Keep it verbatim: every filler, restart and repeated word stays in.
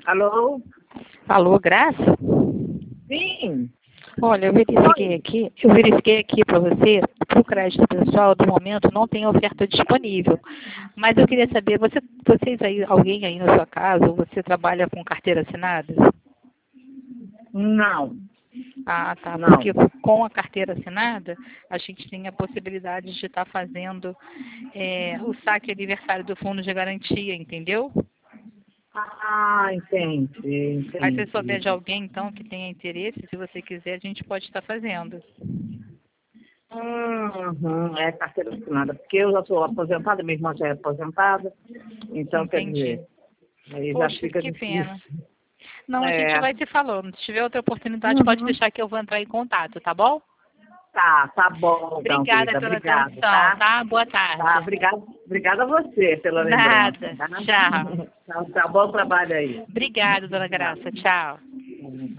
Alô? Alô, Graça? Sim. Olha, eu verifiquei aqui, eu verifiquei aqui para você, para o crédito pessoal, do momento não tem oferta disponível. Mas eu queria saber, você, vocês aí, alguém aí na sua casa, ou você trabalha com carteira assinada? Não. Ah, tá. Não. Porque com a carteira assinada, a gente tem a possibilidade de estar fazendo é, o saque aniversário do fundo de garantia, entendeu? Ah, entendi, Aí se você souber entendi. de alguém, então, que tenha interesse, se você quiser, a gente pode estar fazendo. Uhum, é carteira assinada, porque eu já sou aposentada, minha irmã já é aposentada, então quer Entendi. dizer, aí já Poxa, fica que difícil. pena. Não, a gente É. vai se falando. Se tiver outra oportunidade, pode Uhum. deixar que eu vou entrar em contato, tá bom? Tá, tá bom então, Obrigada querida. pela Obrigado, atenção, tá? tá? Boa Tá, tarde. obrigada, obrigada a você pela lembrança, Nada. tá? Tchau. Tá, tá bom trabalho aí. Obrigada, dona Tchau. Graça. Tchau.